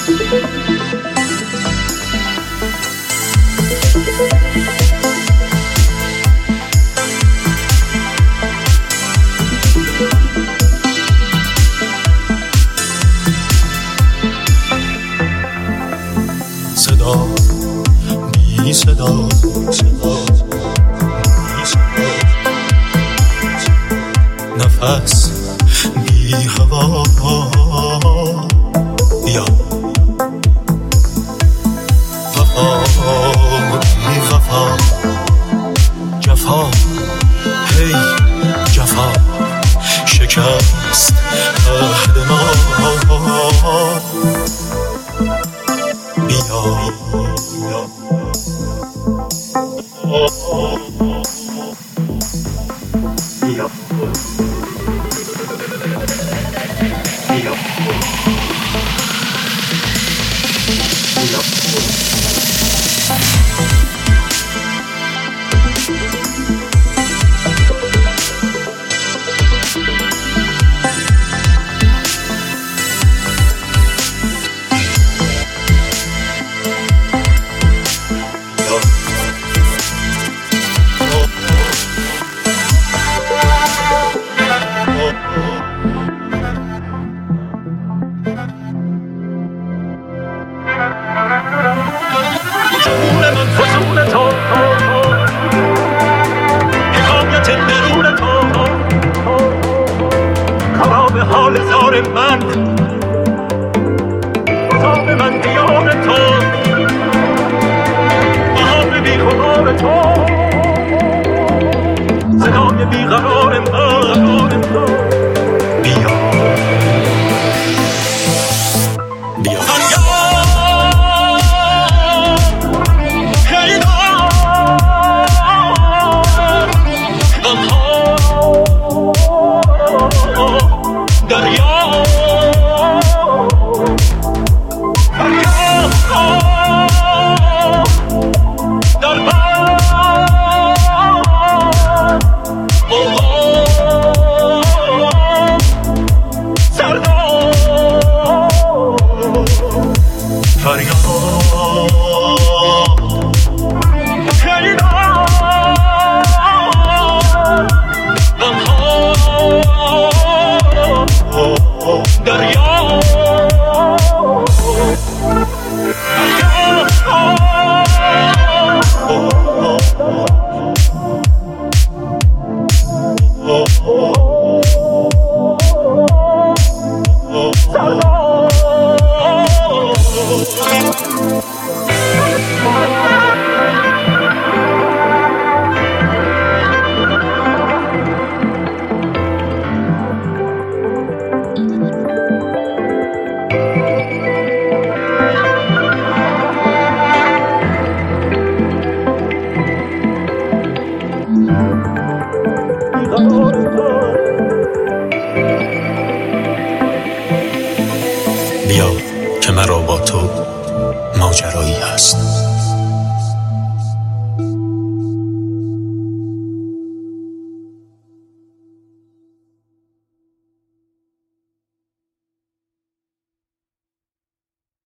صدا بی صدا نفس بی هوا بیا وفا بی وفا جفا هی جفا شکست عهد ما بیا بیا جون من فزون تو حکایت درون تو کباب حال زار من اتاق من دیار تو بهار بیخبار تو صدای بیقرار من بیا بیا بیا که مرا با تو ماجرایی هست.